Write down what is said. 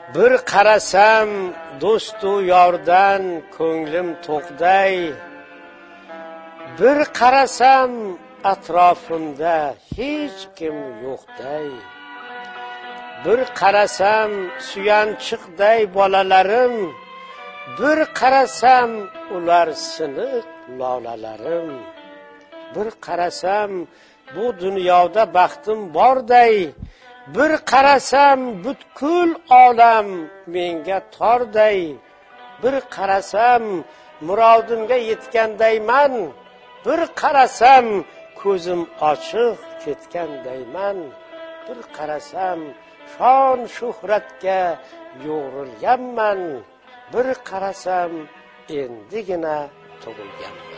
Bir qarasam do'stu yordan ko'nglim to'qday, bir qarasam atrofimda hech kim yo'qday, bir qarasam suyanchiqday bolalarim, bir qarasam ular siniq lolalarim, bir qarasam bu dunyoda baxtim borday, bir qarasam butkul olam menga torday, bir qarasam murodimga yetgandayman, bir qarasam ko'zim ochiq ketgandayman, bir qarasam shon shuhratga yo'g'rilganman, bir qarasam endigina tug'ilganman.